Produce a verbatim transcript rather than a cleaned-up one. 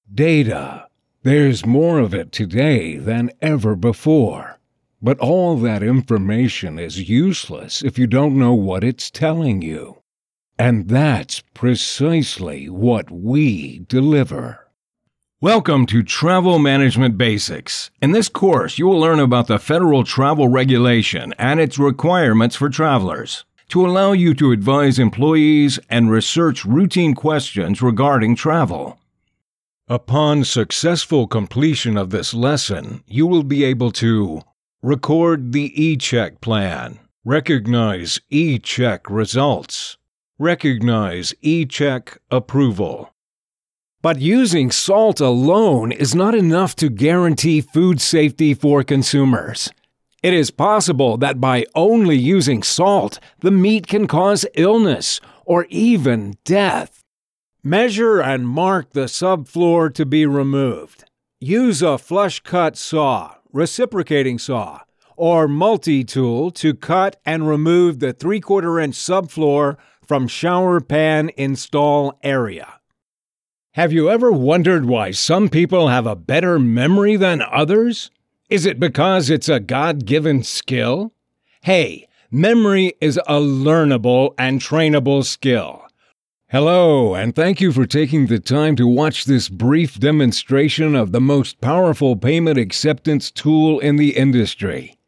Data. There's more of it today than ever before. But all that information is useless if you don't know what it's telling you. And that's precisely what we deliver. Welcome to Travel Management Basics. In this course, you will learn about the Federal Travel Regulation and its requirements for travelers to allow you to advise employees and research routine questions regarding travel. Upon successful completion of this lesson, you will be able to record the E-Check plan, recognize E-Check results, recognize E-Check approval. But using salt alone is not enough to guarantee food safety for consumers. It is possible that by only using salt, the meat can cause illness or even death. Measure and mark the subfloor to be removed. Use a flush-cut saw, reciprocating saw, or multi-tool to cut and remove the three-quarter inch subfloor from shower pan install area. Have you ever wondered why some people have a better memory than others? Is it because it's a God-given skill? Hey, memory is a learnable and trainable skill. Hello, and thank you for taking the time to watch this brief demonstration of the most powerful payment acceptance tool in the industry.